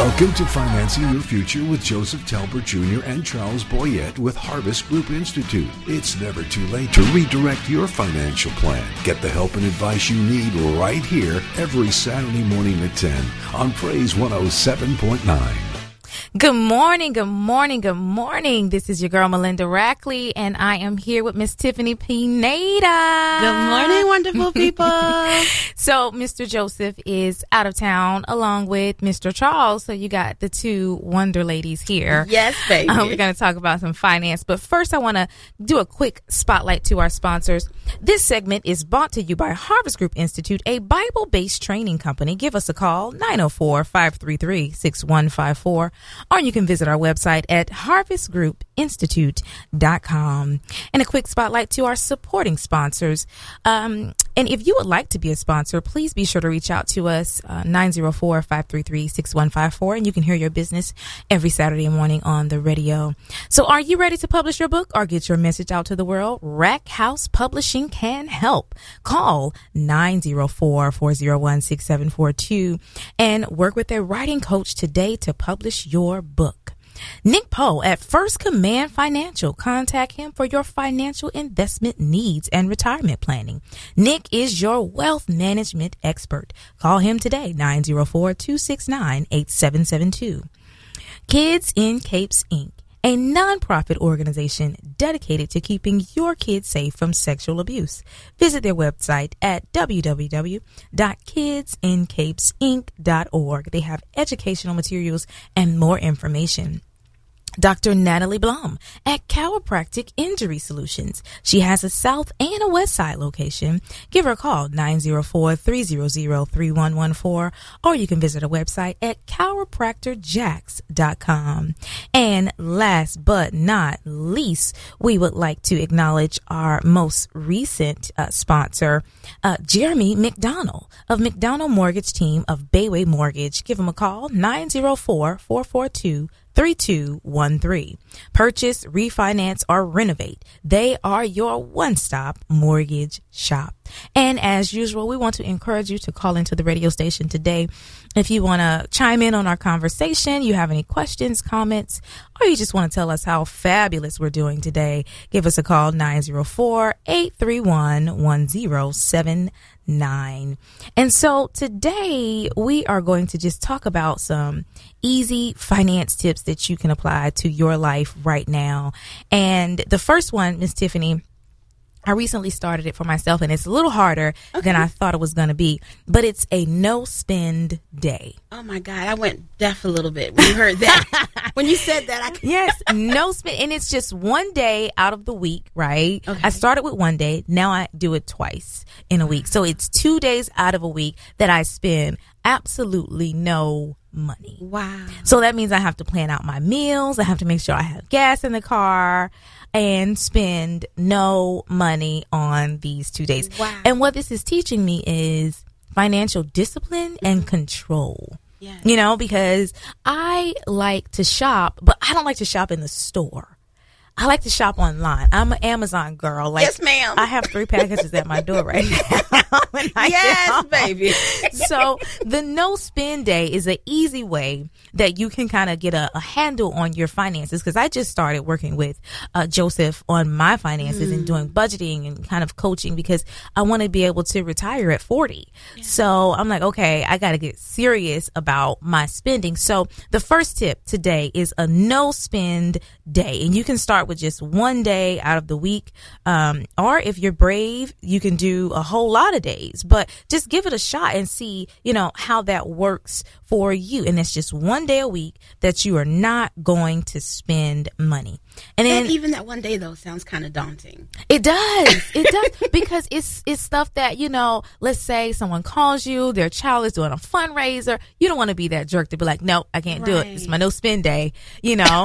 Welcome to Financing Your Future with Joseph Talbert Jr. and Charles Boyette with Harvest Group Institute. It's never too late to redirect your financial plan. Get the help and advice you need right here every Saturday morning at 10 on Praise 107.9. Good morning, good morning, good morning. This is your girl, Melinda Rackley, and I am here with Miss Tiffany Pineda. Good morning, wonderful people. So, Mr. Joseph is out of town along with Mr. Charles, so you got the two wonder ladies here. Yes, baby. We're going to talk about some finance, but first I want to do a quick spotlight to our sponsors. This segment is brought to you by Harvest Group Institute, a Bible-based training company. Give us a call, 904-533-6154. Or you can visit our website at harvestgroupinstitute.com. And a quick spotlight to our supporting sponsors. And if you would like to be a sponsor, please be sure to reach out to us, 904-533-6154. And you can hear your business every Saturday morning on the radio. So are you ready to publish your book or get your message out to the world? Rack House Publishing can help. Call 904-401-6742 and work with a writing coach today to publish your book. Nick Poe at First Command Financial. Contact him for your financial investment needs and retirement planning. Nick is your wealth management expert. Call him today, 904-269-8772. Kids in Capes, Inc., a nonprofit organization dedicated to keeping your kids safe from sexual abuse. Visit their website at www.kidsincapesinc.org. They have educational materials and more information. Dr. Natalie Blum at Chiropractic Injury Solutions. She has a South and a West Side location. Give her a call, 904-300-3114, or you can visit her website at chiropractorjacks.com. And last but not least, we would like to acknowledge our most recent sponsor, Jeremy McDonald of McDonald Mortgage Team of Bayway Mortgage. Give him a call, 904-442-3213. Purchase, refinance, or renovate. They are your one-stop mortgage shop. And as usual, we want to encourage you to call into the radio station today. If you want to chime in on our conversation, you have any questions, comments, or you just want to tell us how fabulous we're doing today, give us a call, 904-831-1079. And so today we are going to just talk about some easy finance tips that you can apply to your life right now. And the first one, Miss Tiffany, I recently started it for myself, and it's a little harder than I thought it was going to be, but it's a no spend day. Oh my God, I went deaf a little bit when you heard that. When you said that, Yes, no spend, and it's just one day out of the week, right? Okay. I started with one day, now I do it twice in a week. So it's 2 days out of a week that I spend absolutely no money. Wow. So that means I have to plan out my meals, I have to make sure I have gas in the car, and spend no money on these 2 days. Wow. And what this is teaching me is financial discipline and control. Yes. You know, because I like to shop, but I don't like to shop in the store. I like to shop online. I'm an Amazon girl. Like, yes, ma'am. I have 3 packages at my door right now. Yes, baby. So the no spend day is an easy way that you can kind of get a handle on your finances. Because I just started working with Joseph on my finances and doing budgeting and kind of coaching because I want to be able to retire at 40. Yeah. So I'm like, okay, I got to get serious about my spending. So the first tip today is a no spend day. And you can start with just one day out of the week. Or if you're brave, you can do a whole lot of days, but just give it a shot and see, you know, how that works for you. And it's just one day a week that you are not going to spend money. And then even that one day though sounds kind of daunting. It does. It does because it's stuff that, you know, let's say someone calls you, their child is doing a fundraiser. You don't want to be that jerk to be like, no, I can't do it. It's my no spend day, you know,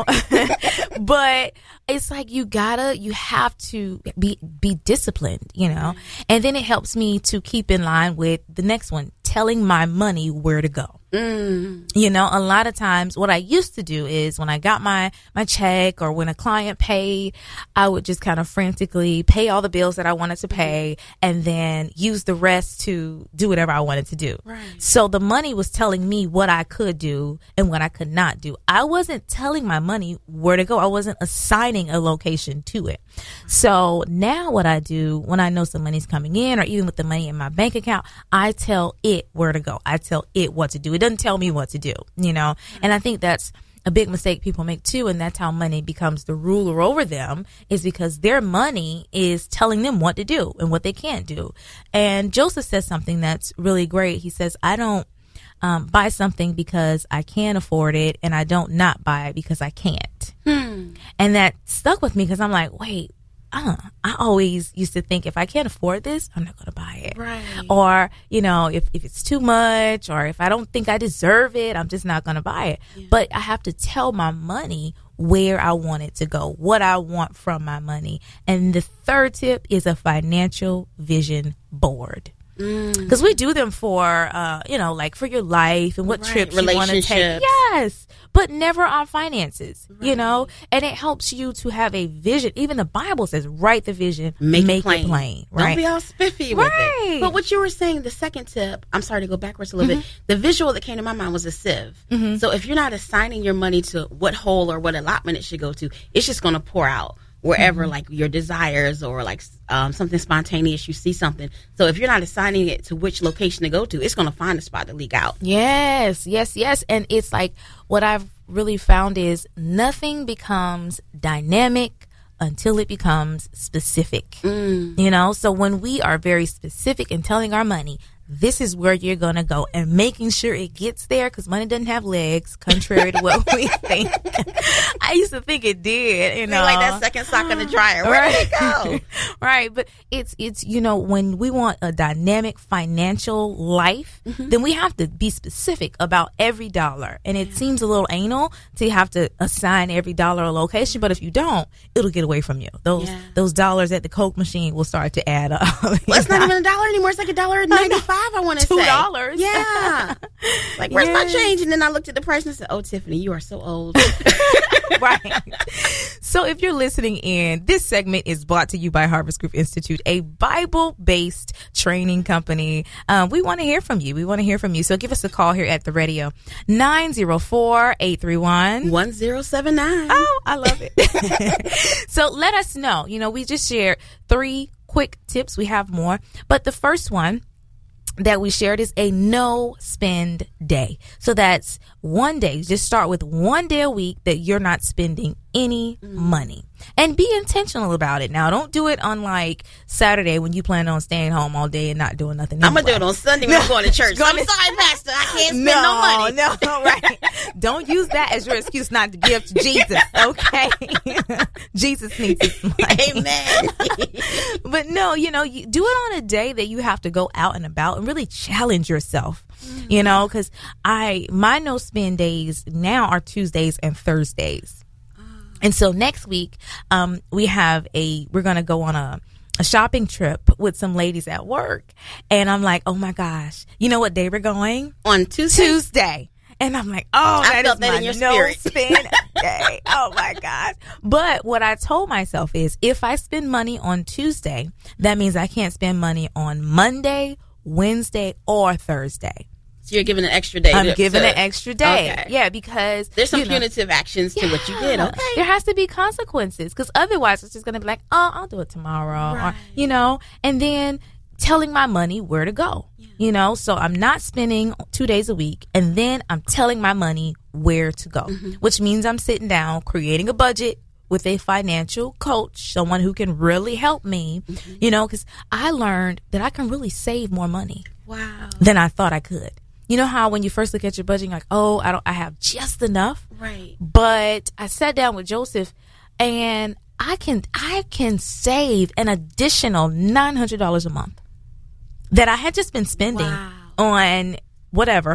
but it's like you have to be disciplined, you know, and then it helps me to keep in line with the next one, telling my money where to go. You know, a lot of times what I used to do is when I got my check or when a client paid, I would just kind of frantically pay all the bills that I wanted to pay and then use the rest to do whatever I wanted to do. Right. So the money was telling me what I could do and what I could not do. I wasn't telling my money where to go. I wasn't assigning a location to it. So now what I do when I know some money's coming in, or even with the money in my bank account, I tell it where to go. I tell it what to do. It doesn't tell me what to do, you know? And I think that's a big mistake people make too. And that's how money becomes the ruler over them, is because their money is telling them what to do and what they can't do. And Joseph says something that's really great. He says, I don't buy something because I can't afford it, and I don't not buy it because I can't. And that stuck with me because I'm like, wait, I always used to think if I can't afford this, I'm not going to buy it. Right. Or, you know, if it's too much, or if I don't think I deserve it, I'm just not going to buy it. Yeah. But I have to tell my money where I want it to go, what I want from my money. And the third tip is a financial vision board. Because we do them for, you know, like for your life and what trips you want to take. Yes. But never on finances, you know, and it helps you to have a vision. Even the Bible says, write the vision, make it plain. Right? Don't be all spiffy with it. But what you were saying, the second tip, I'm sorry to go backwards a little bit. The visual that came to my mind was a sieve. So if you're not assigning your money to what hole or what allotment it should go to, it's just going to pour out wherever, like your desires or like something spontaneous, you see something. So if you're not assigning it to which location to go to, it's going to find a spot to leak out. Yes. And it's like what I've really found is nothing becomes dynamic until it becomes specific. You know, so when we are very specific in telling our money, this is where you're going to go, and making sure it gets there, because money doesn't have legs, contrary to what we think. I used to think it did, you know. Like that second sock in the dryer. Where did it go? Right. But it's, you know, when we want a dynamic financial life, then we have to be specific about every dollar. And it seems a little anal to have to assign every dollar a location, but if you don't, it'll get away from you. Those dollars at the Coke machine will start to add up. Well, it's not even $1 anymore. It's like $1.95. I want to say $2. Yeah. Like, where's my change? And then I looked at the price and said, oh, Tiffany, you are so old. Right. So if you're listening in, this segment is brought to you by Harvest Group Institute, a Bible-based training company. We want to hear from you. So give us a call here at the radio, 904-831-1079. Oh, I love it. So let us know. You know, we just shared 3 quick tips. We have more, but the first one that we shared is a no spend day. So that's one day. Just start with one day a week that you're not spending any money, and be intentional about it. Now, don't do it on like Saturday when you plan on staying home all day and not doing nothing. I'm going to do it on Sunday when I'm going to church. I'm sorry, Pastor. I can't spend no money. No, right. Don't use that as your excuse not to give to Jesus, okay? Jesus needs his money. Amen. But no, you know, you do it on a day that you have to go out and about and really challenge yourself, you know, because my no spend days now are Tuesdays and Thursdays. And so next week, we're going to go on a shopping trip with some ladies at work. And I'm like, oh my gosh, you know what day we're going? On Tuesday. And I'm like, oh, that is my no spend day. Oh my gosh. But what I told myself is, if I spend money on Tuesday, that means I can't spend money on Monday, Wednesday, or Thursday. So you're giving an extra day. I'm giving an extra day. Okay. Yeah, because there's some punitive actions to what you did. Okay. There has to be consequences, because otherwise it's just going to be like, oh, I'll do it tomorrow. Right. Or, you know, and then telling my money where to go. Yeah. You know, so I'm not spending 2 days a week, and then I'm telling my money where to go, which means I'm sitting down, creating a budget with a financial coach, someone who can really help me, you know, because I learned that I can really save more money than I thought I could. You know how when you first look at your budget, you're like, oh, I have just enough. Right. But I sat down with Joseph, and I can save an additional $900 a month that I had just been spending on whatever,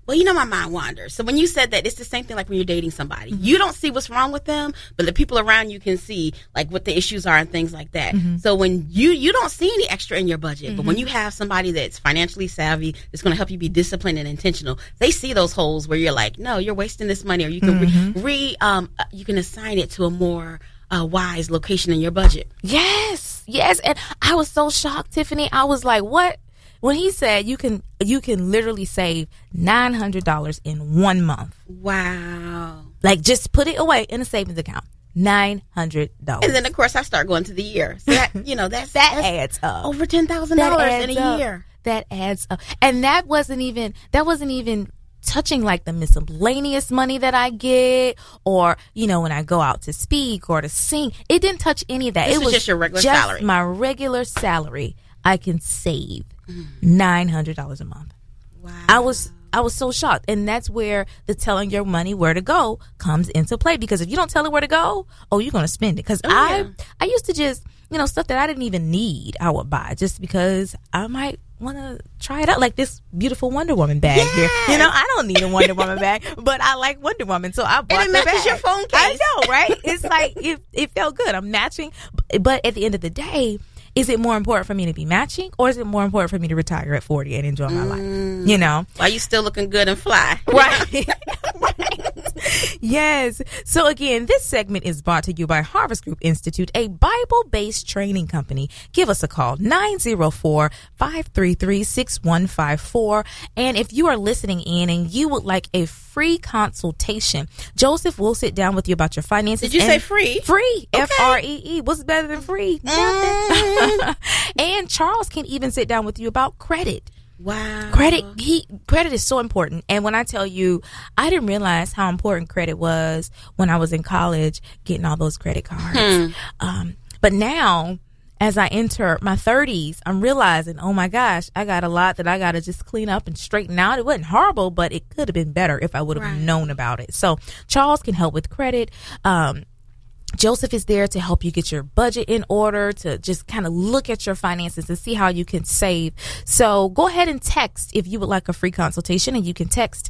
well, my mind wanders. So when you said that, it's the same thing like when you're dating somebody. Mm-hmm. You don't see what's wrong with them, but the people around you can see like what the issues are and things like that. Mm-hmm. So when you don't see any extra in your budget, mm-hmm. but when you have somebody that's financially savvy, that's going to help you be disciplined and intentional, they see those holes where you're like, no, you're wasting this money, or you can mm-hmm. You can assign it to a more wise location in your budget. Yes. And I was so shocked, Tiffany. I was like, what? When he said you can literally save $900 in 1 month. Wow. Like, just put it away in a savings account. $900. And then, of course, I start going to the year. So that, that's adds up. Over $10,000 in a year. That adds up. And that wasn't even touching like the miscellaneous money that I get, or, when I go out to speak or to sing. It didn't touch any of that. It was just your regular salary. My regular salary. I can save $900 a month. Wow. I was so shocked. And that's where the telling your money where to go comes into play. Because if you don't tell it where to go, you're going to spend it. Because I used to just, stuff that I didn't even need, I would buy just because I might want to try it out. Like this beautiful Wonder Woman bag here. I don't need a Wonder Woman bag, but I like Wonder Woman. So I bought and it matches your phone case. I know, right? It's like, it felt good. I'm matching. But at the end of the day, is it more important for me to be matching, or is it more important for me to retire at 40 and enjoy my life? While you still looking good and fly. Right. Yes. So again, this segment is brought to you by Harvest Group Institute, a Bible-based training company. Give us a call, 904-533-6154. And if you are listening in and you would like a free consultation, Joseph will sit down with you about your finances. Did you say free? Free. Okay. Free. What's better than free? Nothing. And Charles can even sit down with you about credit. Wow. Credit is so important. And when I tell you, I didn't realize how important credit was when I was in college, getting all those credit cards. But now, as I enter my 30s, I'm realizing, oh my gosh, I got a lot that I got to just clean up and straighten out. It wasn't horrible, but it could have been better if I would have known about it. So Charles can help with credit. Joseph is there to help you get your budget in order, to just kind of look at your finances and see how you can save. So go ahead and text if you would like a free consultation, and you can text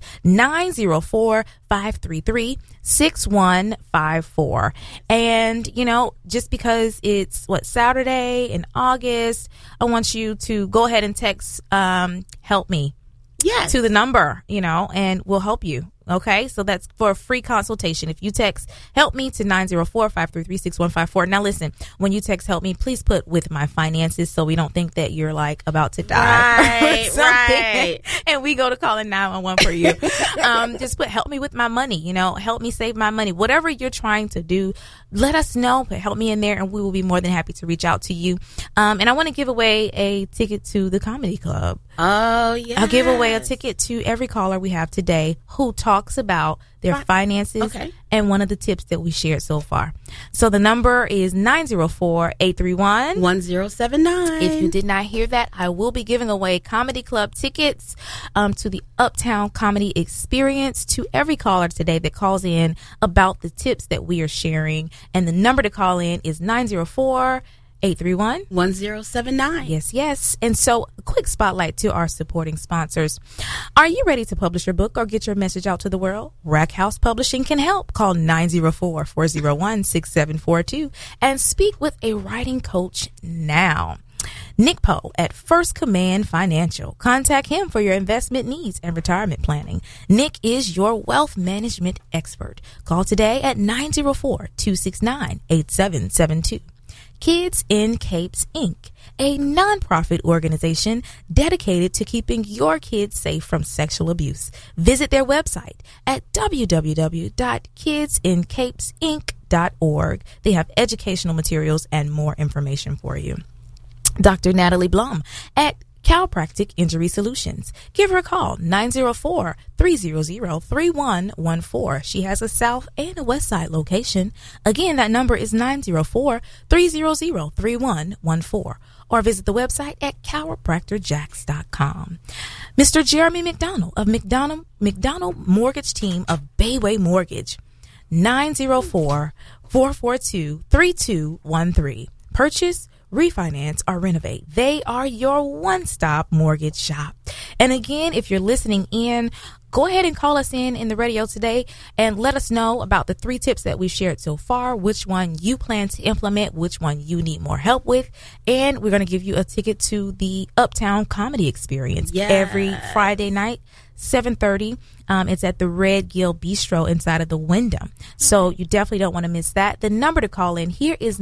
904-533-6154. And, just because it's Saturday in August, I want you to go ahead and text, help me. Yes. To the number, and we'll help you. Okay, so that's for a free consultation. If you text help me to 904-533-6154. Now listen, when you text help me, please put with my finances, so we don't think that you're like about to die. Right. And we go to calling 911 for you. Just put help me with my money, help me save my money. Whatever you're trying to do, let us know. Put help me in there, and we will be more than happy to reach out to you. And I want to give away a ticket to the comedy club. Oh, yeah. I'll give away a ticket to every caller we have today who talks about their finances and one of the tips that we shared so far. So the number is 904-831-1079. If you did not hear that, I will be giving away comedy club tickets to the Uptown Comedy Experience to every caller today that calls in about the tips that we are sharing. And the number to call in is 904-831-1079. Yes. And so a quick spotlight to our supporting sponsors. Are you ready to publish your book or get your message out to the world? Rack House Publishing can help. Call 904-401-6742 and speak with a writing coach now. Nick Poe at First Command Financial. Contact him for your investment needs and retirement planning. Nick is your wealth management expert. Call today at 904-269-8772. Kids in Capes, Inc., a nonprofit organization dedicated to keeping your kids safe from sexual abuse. Visit their website at www.kidsincapes.inc.org. They have educational materials and more information for you. Dr. Natalie Blum at Chiropractic Injury Solutions. Give her a call, 904-300-3114. She has a South and a West Side location. Again, that number is 904-300-3114. Or visit the website at chiropractorjacks.com. Mr. Jeremy McDonald of McDonald Mortgage Team of Bayway Mortgage, 904-442-3213. Purchase, refinance, or renovate. They are your one-stop mortgage shop. And again, if you're listening in, go ahead and call us in the radio today and let us know about the 3 tips that we've shared so far, which one you plan to implement, which one you need more help with. And we're going to give you a ticket to the Uptown Comedy Experience every Friday night, 7:30. It's at the Red Gill Bistro inside of the Wyndham. So you definitely don't want to miss that. The number to call in here is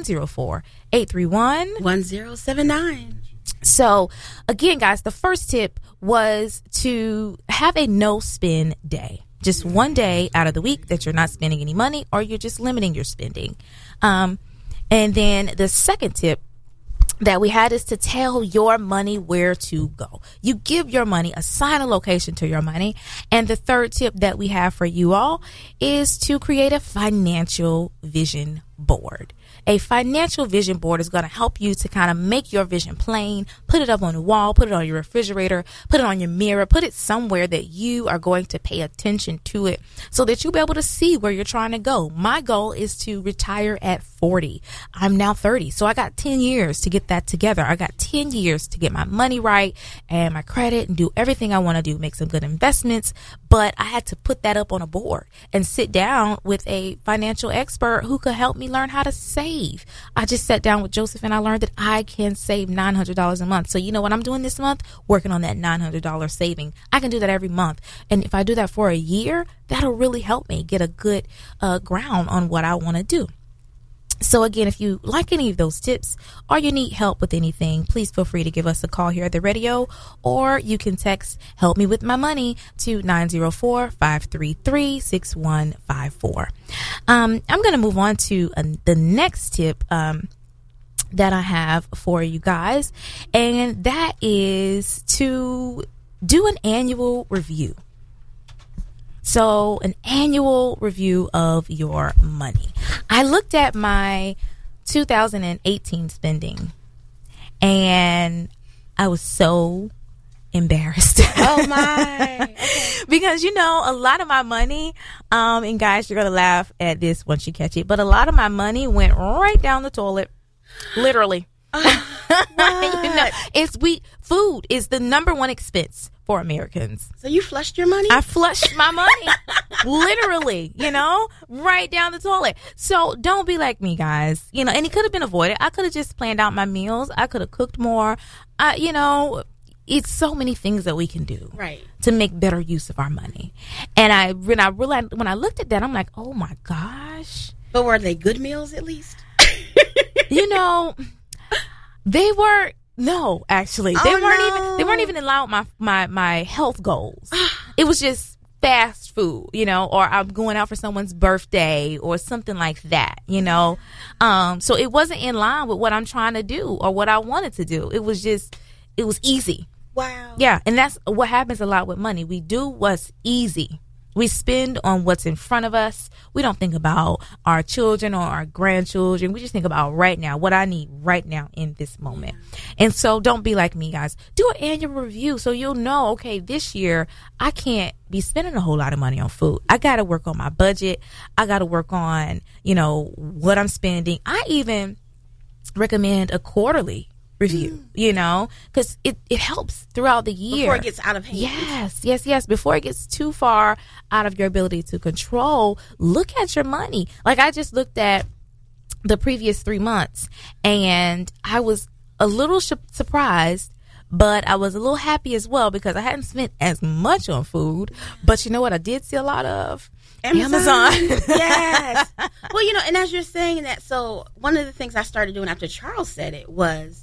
904-831-1079. So again, guys, the first tip was to have a no spend day. Just one day out of the week that you're not spending any money, or you're just limiting your spending. And then the second tip that we had is to tell your money where to go. You give your money, assign a location to your money. And the third tip that we have for you all is to create a financial vision board. A financial vision board is going to help you to kind of make your vision plain, put it up on the wall, put it on your refrigerator, put it on your mirror, put it somewhere that you are going to pay attention to it so that you'll be able to see where you're trying to go. My goal is to retire at 40. I'm now 30. So I got 10 years to get that together. I got 10 years to get my money right and my credit and do everything I want to do, make some good investments. But I had to put that up on a board and sit down with a financial expert who could help me learn how to save. I just sat down with Joseph and I learned that I can save $900 a month. So you know what I'm doing this month? Working on that $900 saving. I can do that every month. And if I do that for a year, that'll really help me get a good ground on what I want to do. So again, if you like any of those tips or you need help with anything, please feel free to give us a call here at the radio, or you can text Help Me With My Money to 904-533-6154. I'm going to move on to the next tip that I have for you guys, and that is to do an annual review. So an annual review of your money. I looked at my 2018 spending and I was so embarrassed. Oh my. Okay. Because, you know, a lot of my money, and guys, you're going to laugh at this once you catch it, but a lot of my money went right down the toilet. Literally. You know, food is the number one expense for Americans. So you flushed your money? I flushed my money. Literally, you know, right down the toilet. So don't be like me, guys. You know, and it could have been avoided. I could have just planned out my meals. I could have cooked more. You know, it's so many things that we can do to make better use of our money. And when I looked at that, I'm like, oh my gosh. But were they good meals at least? You know, they were. No, actually, they weren't even in line with my health goals. It was just fast food, you know, or I'm going out for someone's birthday or something like that, you know. So it wasn't in line with what I'm trying to do or what I wanted to do. It was easy. Wow. Yeah, and that's what happens a lot with money. We do what's easy. We spend on what's in front of us. We don't think about our children or our grandchildren. We just think about right now, what I need right now in this moment. And so don't be like me, guys. Do an annual review so you'll know, okay, this year I can't be spending a whole lot of money on food. I got to work on my budget. I got to work on, you know, what I'm spending. I even recommend a quarterly review, you know, because it helps throughout the year. Before it gets out of hand. Yes. Before it gets too far out of your ability to control, look at your money. Like I just looked at the previous 3 months and I was a little surprised, but I was a little happy as well because I hadn't spent as much on food. But you know what I did see a lot of? Amazon. Yes. Well, you know, and as you're saying that, so one of the things I started doing after Charles said it was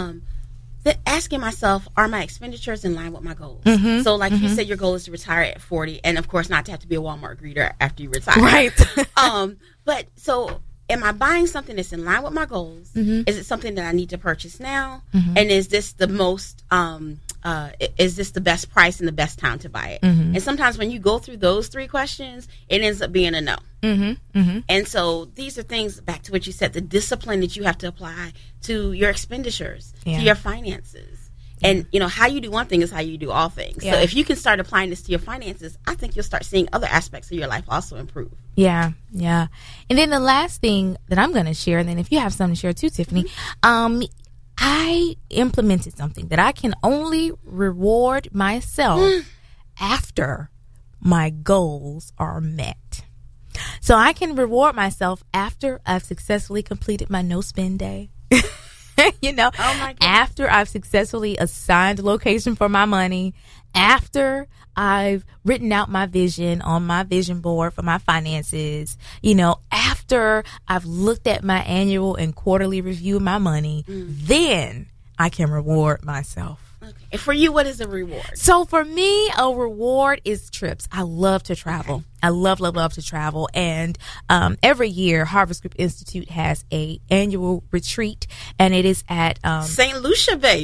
asking myself, are my expenditures in line with my goals? Mm-hmm, so like you said, your goal is to retire at 40 and of course not to have to be a Walmart greeter after you retire. Right. But so am I buying something that's in line with my goals? Mm-hmm. Is it something that I need to purchase now? Mm-hmm. And is this the most, is this the best price and the best time to buy it? Mm-hmm. And sometimes when you go through those 3 questions, it ends up being a no. Mm-hmm. Mm-hmm. And so these are things, back to what you said, the discipline that you have to apply to your expenditures, to your finances. And, how you do one thing is how you do all things. Yeah. So if you can start applying this to your finances, I think you'll start seeing other aspects of your life also improve. Yeah, yeah. And then the last thing that I'm going to share, and then if you have something to share too, Tiffany, I implemented something that I can only reward myself after my goals are met. So I can reward myself after I've successfully completed my no spend day. After I've successfully assigned a location for my money, after I've written out my vision on my vision board for my finances, after I've looked at my annual and quarterly review of my money, then I can reward myself. Okay. And for you, what is a reward? So for me, a reward is trips. I love to travel. Okay. I love to travel. And every year, Harvest Group Institute has a annual retreat, and it is at St. Lucia, baby.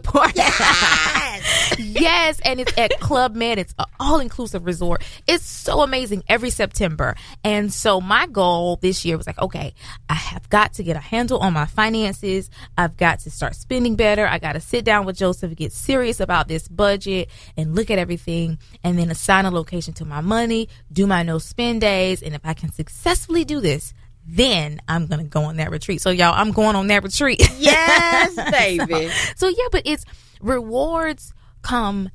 Yes! Yes, and it's at Club Med. It's an all-inclusive resort. It's so amazing every September. And so my goal this year was like, okay, I have got to get a handle on my finances. I've got to start spending better. I got to sit down with Joseph and get serious about this budget and look at everything, and then assign a location to my money, do my no spend days. And if I can successfully do this, then I'm going to go on that retreat. So y'all, I'm going on that retreat. Yes, baby. So yeah, but it's rewards come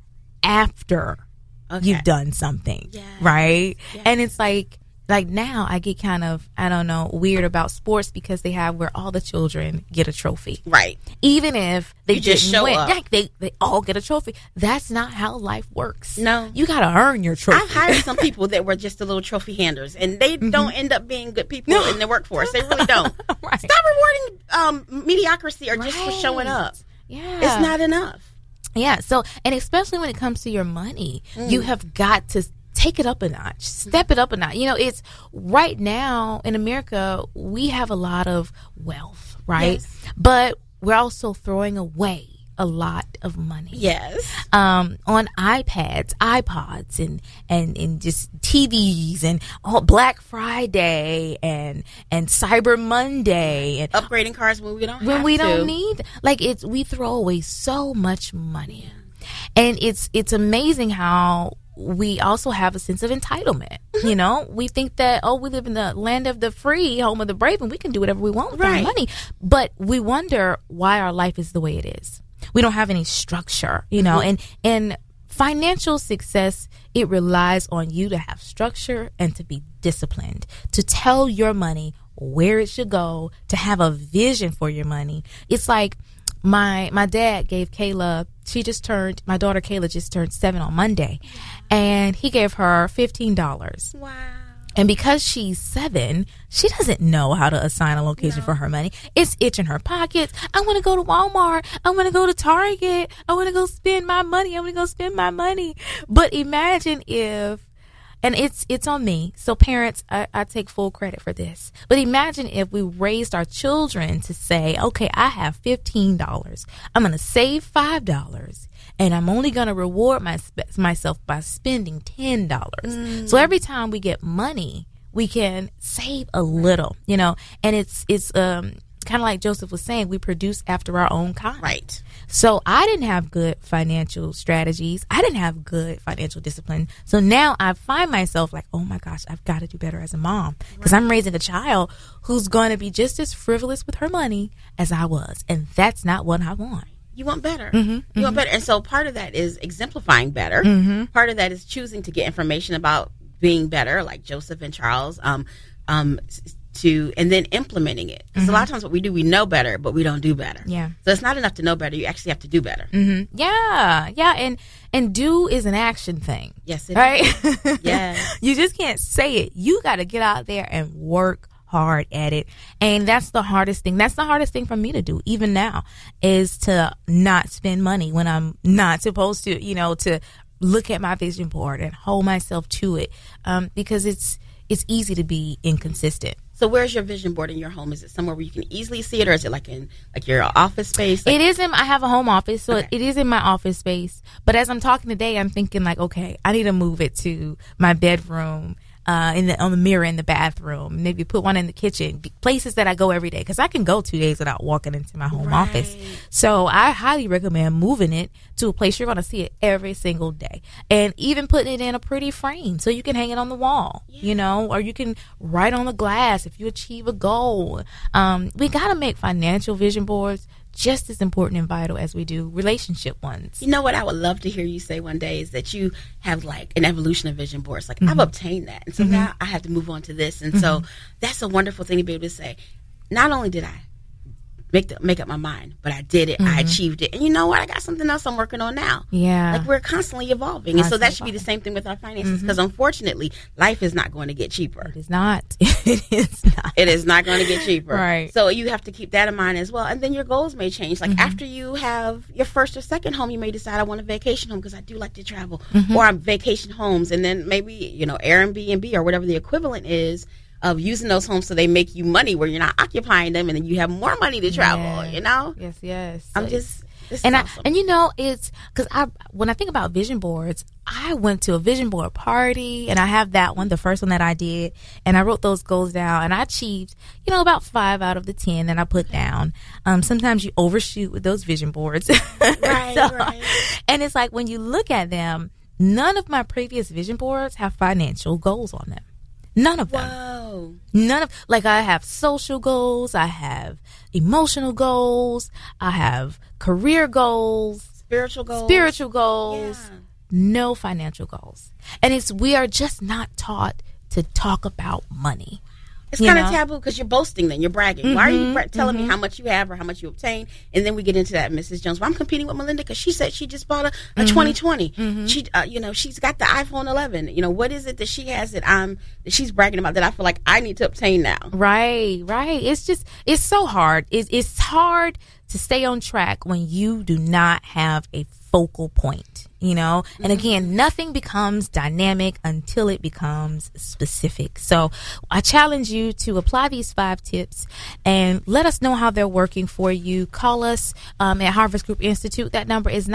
after you've done something, right? Yes. And it's like now I get kind of, weird about sports because they have where all the children get a trophy. Right. Even if they just show up. Like they all get a trophy. That's not how life works. No. You got to earn your trophy. I've hired some people that were just the little trophy handers, and they don't end up being good people in the workforce. They really don't. Right. Stop rewarding mediocrity or just for showing up. Yeah. It's not enough. Yeah. So, and especially when it comes to your money, you have got to take it up a notch, step it up a notch. It's right now in America, we have a lot of wealth, right? Yes. But we're also throwing away a lot of money. Yes. On iPads, iPods, and just TVs, and all Black Friday and Cyber Monday, and upgrading cars when we don't need. We throw away so much money, and it's amazing how we also have a sense of entitlement. We think that, we live in the land of the free, home of the brave, and we can do whatever we want with our money. But we wonder why our life is the way it is. We don't have any structure, and financial success, it relies on you to have structure and to be disciplined, to tell your money where it should go, to have a vision for your money. It's like my dad gave Kayla, my daughter Kayla just turned 7 on Monday, and he gave her $15. Wow. And because she's 7, she doesn't know how to assign a location for her money. It's itching her pockets. I want to go to Walmart. I want to go to Target. I want to go spend my money. But imagine if, and it's on me. So parents, I take full credit for this. But imagine if we raised our children to say, okay, I have $15. I'm going to save $5. And I'm only going to reward myself by spending $10. So every time we get money, we can save a little, and it's kind of like Joseph was saying, we produce after our own kind. Right. So I didn't have good financial strategies. I didn't have good financial discipline. So now I find myself like, oh my gosh, I've got to do better as a mom, because I'm raising a child who's going to be just as frivolous with her money as I was. And that's not what I want. You want better. You want better. And so part of that is exemplifying better. Part of that is choosing to get information about being better, like Joseph and Charles, and then implementing it. Because a lot of times what we do, we know better, but we don't do better. Yeah. So it's not enough to know better. You actually have to do better. Yeah. Yeah. And do is an action thing. Yes, it right? is. Yes. You just can't say it. You got to get out there and work hard at it. And that's the hardest thing. That's the hardest thing for me to do, even now, is to not spend money when I'm not supposed to, to look at my vision board and hold myself to it, because it's easy to be inconsistent. So where's your vision board in your home? Is it somewhere where you can easily see it, or is it in your office space? It is I have a home office, so it is in my office space. But as I'm talking today, I'm thinking okay, I need to move it to my bedroom. on the mirror in the bathroom. Maybe put one in the kitchen. Places that I go every day, because I can go 2 days without walking into my home office. So I highly recommend moving it to a place you're going to see it every single day, and even putting it in a pretty frame so you can hang it on the wall, or you can write on the glass if you achieve a goal. We got to make financial vision boards just as important and vital as we do relationship ones. You know what I would love to hear you say one day is that you have like an evolution of vision boards. Like, I've obtained that, and so now I have to move on to this. And so that's a wonderful thing to be able to say. Not only did I make up my mind, but I did it. I achieved it. And you know what? I got something else I'm working on now. Yeah. Like, we're constantly evolving. And so that should be the same thing with our finances, because unfortunately, life is not going to get cheaper. It is not. It is not. It is not going to get cheaper. Right. So you have to keep that in mind as well. And then your goals may change. Like, after you have your first or second home, you may decide, I want a vacation home because I do like to travel. Or I'm vacation homes. And then maybe, Airbnb or whatever the equivalent is of using those homes so they make you money where you're not occupying them, and then you have more money to travel, Yes. Awesome. It's because when I think about vision boards, I went to a vision board party, and I have that one, the first one that I did, and I wrote those goals down, and I achieved, about 5 out of the 10 that I put down. Sometimes you overshoot with those vision boards. Right. And it's like, when you look at them, none of my previous vision boards have financial goals on them. None of them. Whoa. I have social goals, I have emotional goals, I have career goals, spiritual goals, yeah. No financial goals. And we are just not taught to talk about money. It's kind of taboo because you're boasting then. You're bragging. Why are you telling me how much you have or how much you obtain? And then we get into that, Mrs. Jones. Well, I'm competing with Melinda because she said she just bought a 2020. She, she's got the iPhone 11. What is it that she has that she's bragging about that I feel like I need to obtain now? Right. It's so hard. It's hard to stay on track when you do not have a focal point, and again, nothing becomes dynamic until it becomes specific. So I challenge you to apply these 5 tips and let us know how they're working for you. Call us at Harvest Group Institute. That number is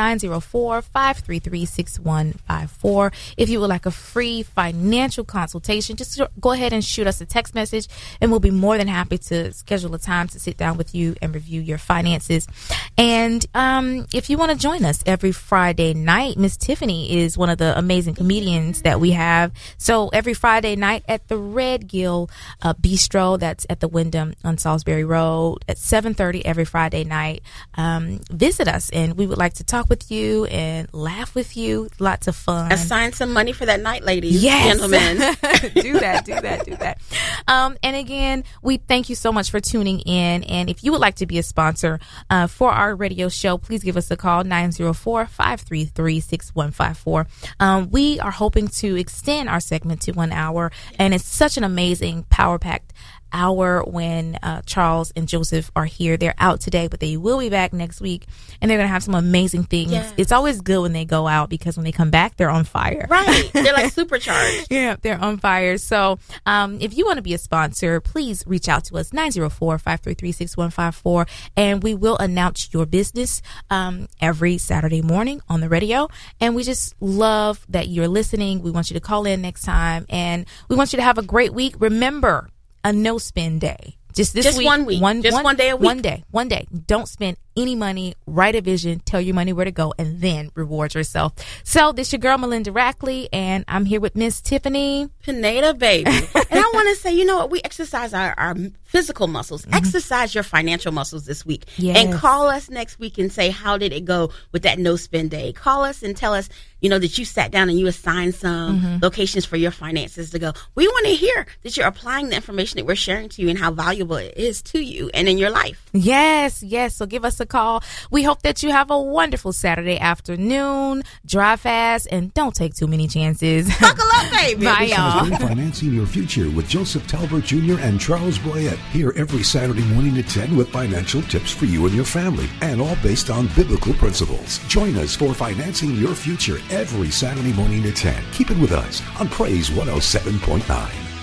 904-533-6154. If you would like a free financial consultation, just go ahead and shoot us a text message, and we'll be more than happy to schedule a time to sit down with you and review your finances. And if you want to join us every Friday night, Miss Tiffany is one of the amazing comedians that we have. So every Friday night at the Red Gill Bistro, that's at the Wyndham on Salisbury Road at 7:30 every Friday night. Visit us, and we would like to talk with you and laugh with you. Lots of fun. Assign some money for that night, ladies, gentlemen. Do that. And again, we thank you so much for tuning in. And if you would like to be a sponsor for our radio show, please give us a call, 904-533-6154. We are hoping to extend our segment to 1 hour, and it's such an amazing, power-packed hour when Charles and Joseph are here. They're out today, but they will be back next week, and they're going to have some amazing things. Yes. It's always good when they go out, because when they come back, they're on fire. Right. They're like supercharged. Yeah, they're on fire. So if you want to be a sponsor, please reach out to us, 904-533-6154, and we will announce your business every Saturday morning on the radio. And we just love that you're listening. We want you to call in next time, and we want you to have a great week. Remember, a no spend day. Just this week. 1 week. One day a week. One day. Don't spend any money. Write a vision. Tell your money where to go, and then reward yourself. So this your girl, Melinda Rackley, and I'm here with Miss Tiffany Pineda, baby. And I want to say, we exercise our physical muscles. Exercise your financial muscles this week. Yes. And call us next week and say, how did it go with that no spend day? Call us and tell us, that you sat down and you assigned some locations for your finances to go. We want to hear that you're applying the information that we're sharing to you and how valuable it is to you and in your life. Yes. So give us a call. We hope that you have a wonderful Saturday afternoon. Drive fast and don't take too many chances. Buckle up, baby. Bye, y'all. Financing Your Future with Joseph Talbert Jr. and Charles Boyette. Here every Saturday morning at 10 with financial tips for you and your family, and all based on biblical principles. Join us for Financing Your Future every Saturday morning at 10. Keep it with us on Praise 107.9.